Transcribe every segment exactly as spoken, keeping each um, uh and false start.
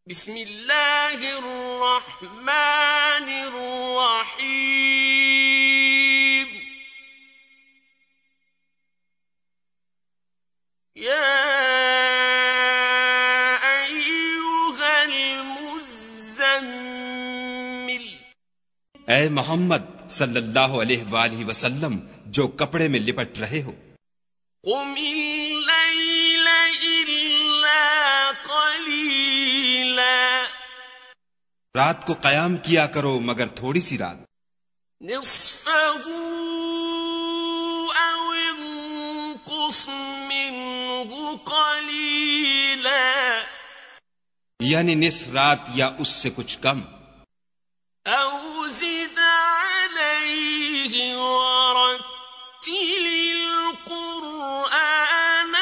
بسم اللہ الرحمن الرحیم یا ایھا المزمل، اے محمد صلی اللہ علیہ وآلہ وسلم جو کپڑے میں لپٹ رہے ہو، قم اللیل الا قلیلا، رات کو قیام کیا کرو مگر تھوڑی سی رات، نصفہ او انقص منہ قلیلا، یعنی نصف رات یا اس سے کچھ کم، او زد علیہ ورتل القرآن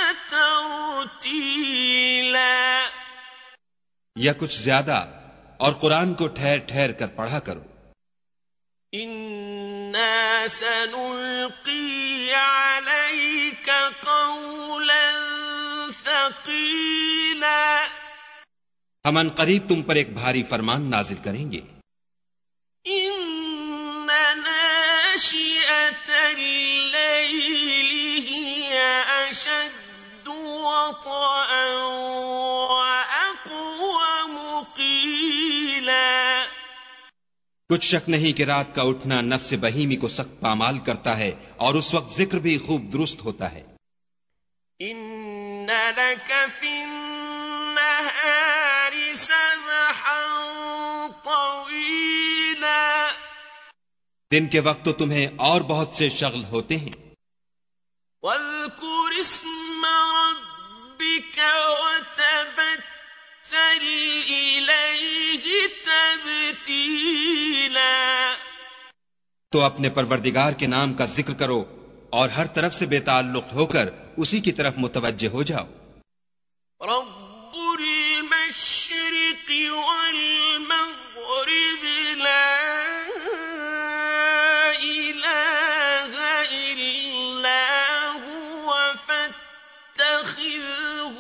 ترتیلا، یا کچھ زیادہ اور قرآن کو ٹھہر ٹھہر کر پڑھا کرو، انا سنلقی علیک قولا ثقیلا، ہم ان قریب تم پر ایک بھاری فرمان نازل کریں گے، ان ناشئة اللیل ہی اشد وطئا واقوم قیلا، کچھ شک نہیں کہ رات کا اٹھنا نفس بہیمی کو سخت پامال کرتا ہے اور اس وقت ذکر بھی خوب درست ہوتا ہے، ان لک فی النہار سبحا طویلا، دن کے وقت تو تمہیں اور بہت سے شغل ہوتے ہیں، واذکر اسم ربک وتبتل الیہ تبتیلا، تو اپنے پروردگار کے نام کا ذکر کرو اور ہر طرف سے بے تعلق ہو کر اسی کی طرف متوجہ ہو جاؤ، رب المشرق والمغرب لا الہ الا هو فاتخذہ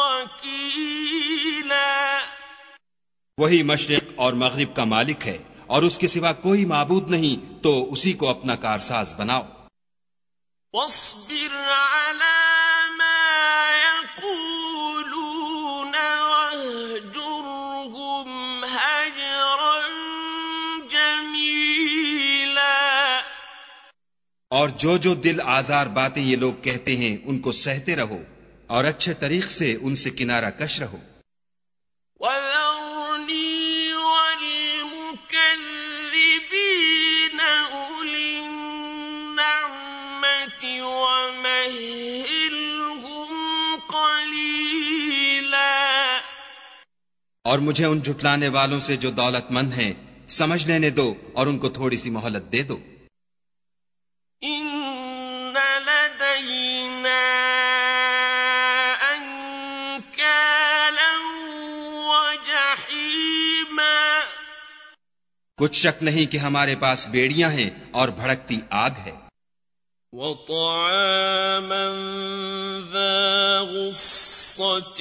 وکیلا، وہی مشرق اور مغرب کا مالک ہے اور اس کے سوا کوئی معبود نہیں، تو اسی کو اپنا کارساز بناؤ، واصبر علی ما یقولون واہجرہم ہجرا جمیلا، اور جو جو دل آزار باتیں یہ لوگ کہتے ہیں ان کو سہتے رہو اور اچھے طریق سے ان سے کنارہ کش رہو، وَذَرْنِي وَالْمُكَذِّبِينَ أُولِي النَّعْمَةِ وَمَهِّلْهُمْ قَلِيلًا، اور مجھے ان جھٹلانے والوں سے جو دولت مند ہیں سمجھ لینے دو اور ان کو تھوڑی سی مہلت دے دو، إِنَّ لَدَيْنَا أَنكَالًا وَجَحِيمًا، کچھ شک نہیں کہ ہمارے پاس بیڑیاں ہیں اور بھڑکتی آگ ہے، وَطَعَامًا ذَا غُصَّةٍ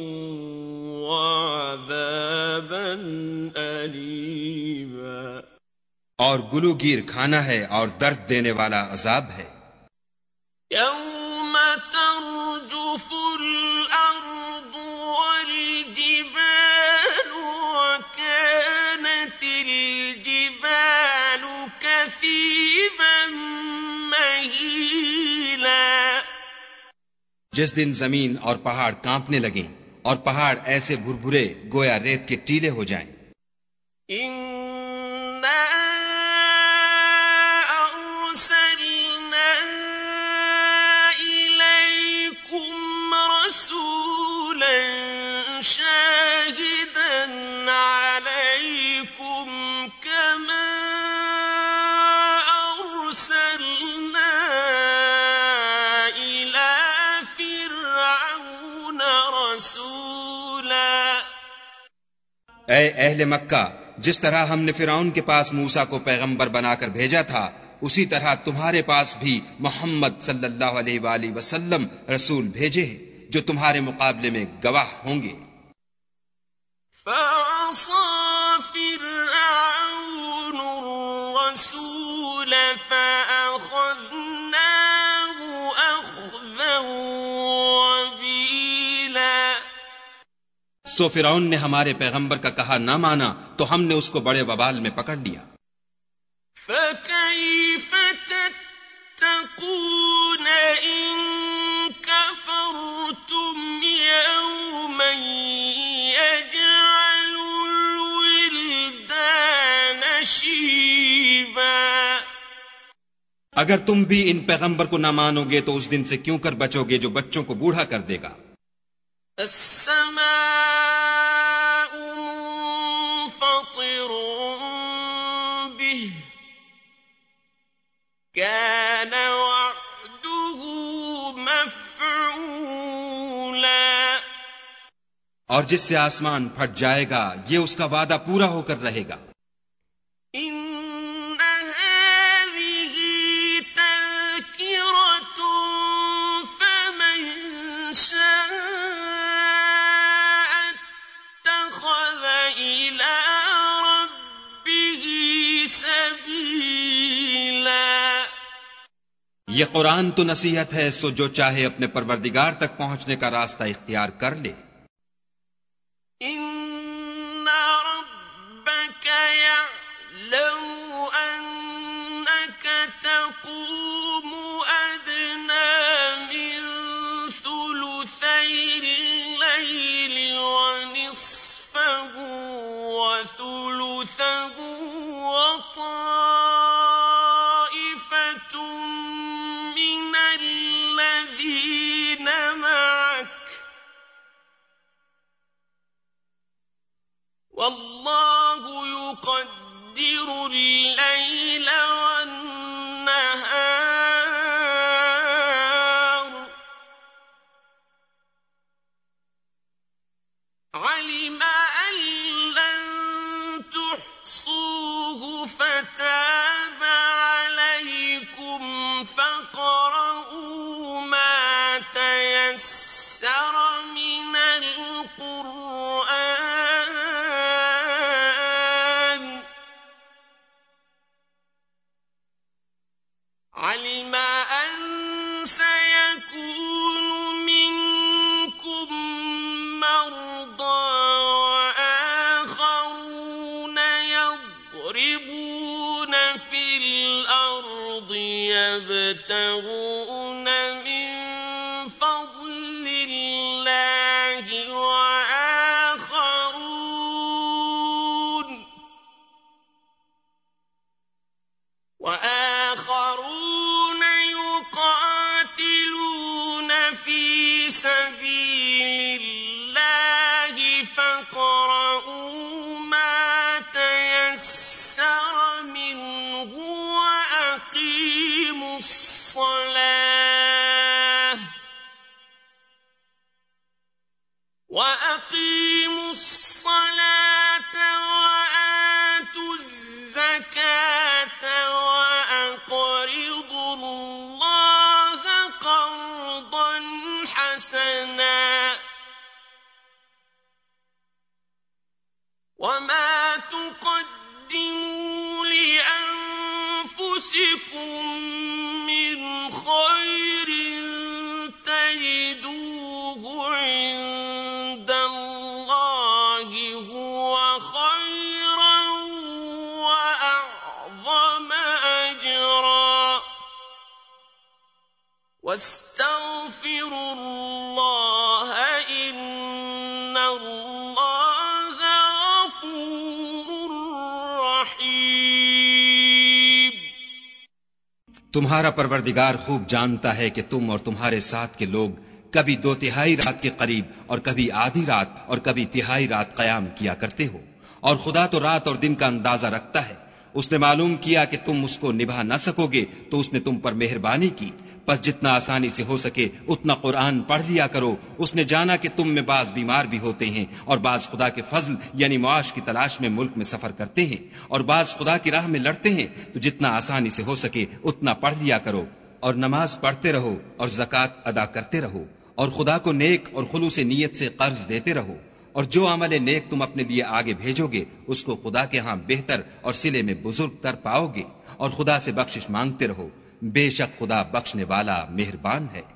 وَعَذَابًا أَلِيمًا، اور گلو گیر کھانا ہے اور درد دینے والا عذاب ہے، يَوْمَ تَرْجُفُ الْأَرْضُ وَالْجِبَالُ وَكَانَتِ الْجِبَالُ كَثِيبًا مَهِيلًا، جس دن زمین اور پہاڑ کانپنے لگیں اور پہاڑ ایسے بھربھرے گویا ریت کے ٹیلے ہو جائیں، إِنَّا أَرْسَلْنَا إِلَيْكُمْ رَسُولًا شَاهِدًا عَلَيْكُمْ كَمَا أَرْسَلْنَا إِلَى فِرْعَوْنَ رَسُولًا، اے اہل مکہ، جس طرح ہم نے فرعون کے پاس موسیٰ کو پیغمبر بنا کر بھیجا تھا اسی طرح تمہارے پاس بھی محمد صلی اللہ علیہ وآلہ وسلم رسول بھیجے ہیں جو تمہارے مقابلے میں گواہ ہوں گے، فأخذناه أخذا وبيلا. سو فرعون نے ہمارے پیغمبر کا کہا نہ مانا تو ہم نے اس کو بڑے وبال میں پکڑ لیا. فَكَيْفَ تَتَّقُونَ إِن كَفَرْتُمْ يَوْمًا يَجْعَلُ الْوِلْدَانَ شِيبًا. اگر تم بھی ان پیغمبر کو نہ مانو گے تو اس دن سے کیوں کر بچو گے جو بچوں کو بوڑھا کر دے گا. السماء منفطر به كان وعده مفعولا. اور جس سے آسمان پھٹ جائے گا یہ اس کا وعدہ پورا ہو کر رہے گا. إن هذه تذكرة فمن شاء اتخذ إلى ربه سبيلا. یہ قرآن تو نصیحت ہے، سو جو چاہے اپنے پروردگار تک پہنچنے کا راستہ اختیار کر لے. إن ربك يعلم أنك تقوم أدنى من ثلثي الليل ونصفه وثلثه وطائفة من الذين معك والله يقدر الليل والنهار. علم أن لن تحصوه فتاب عليكم فاقرؤوا ما تيسر من القرآن. علم أن سيكون منكم مرضى وآخرون يضربون في الأرض يبتغون من فضل الله وآخرون وآخرون يقاتلون في سبيل الله فاقرؤوا ما تيسر منه وأقيموا الصلاة وأقيموا الصلاة وآتوا الزكاة وأقرضوا الله قرضا حسنا. وما تقدموا لأنفسكم من خير تجدوه عند الله هو خيرا وأعظم أجرا. واستغفروا الله إن الله غفور رحيم. تمہارا پروردگار خوب جانتا ہے کہ تم اور تمہارے ساتھ کے لوگ کبھی دو تہائی رات کے قریب اور کبھی آدھی رات اور کبھی تہائی رات قیام کیا کرتے ہو، اور خدا تو رات اور دن کا اندازہ رکھتا ہے. اس نے معلوم کیا کہ تم اس کو نبھا نہ سکو گے تو اس نے تم پر مہربانی کی، پس جتنا آسانی سے ہو سکے اتنا قرآن پڑھ لیا کرو. اس نے جانا کہ تم میں بعض بیمار بھی ہوتے ہیں اور بعض خدا کے فضل یعنی معاش کی تلاش میں ملک میں سفر کرتے ہیں اور بعض خدا کی راہ میں لڑتے ہیں، تو جتنا آسانی سے ہو سکے اتنا پڑھ لیا کرو اور نماز پڑھتے رہو اور زکوٰۃ ادا کرتے رہو اور خدا کو نیک اور خلوص نیت سے قرض دیتے رہو اور جو عمل نیک تم اپنے لیے آگے بھیجو گے اس کو خدا کے ہاں بہتر اور صلے میں بزرگ تر پاؤ گے، اور خدا سے بخشش مانگتے رہو، بے شک خدا بخشنے والا مہربان ہے۔